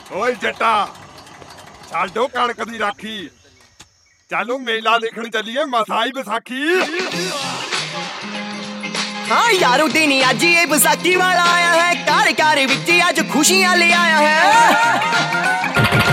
ਓਏ ਜੱਟਾ ਛੱਡੋ ਕਣਕ ਦੀ ਰਾਖੀ, ਚੱਲੋ ਮੇਲਾ ਦੇਖਣ ਚੱਲੀਏ ਮਸਾਈ ਵਿਸਾਖੀ। हाँ यारो दिन अज ये बैसाखी वाला आया है, घर घर विच अज खुशियां ले आया है।